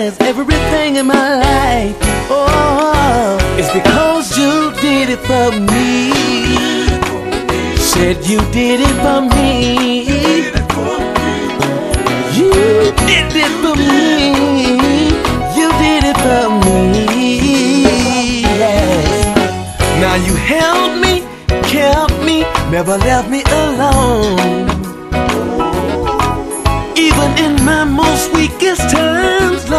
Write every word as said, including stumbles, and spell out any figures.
has everything in my life. Oh, it's because you did it for me. Said you did it for me. You did it for me. You did it for me. Yes. Now you held me, kept me, never left me alone. Even in my most weakest times,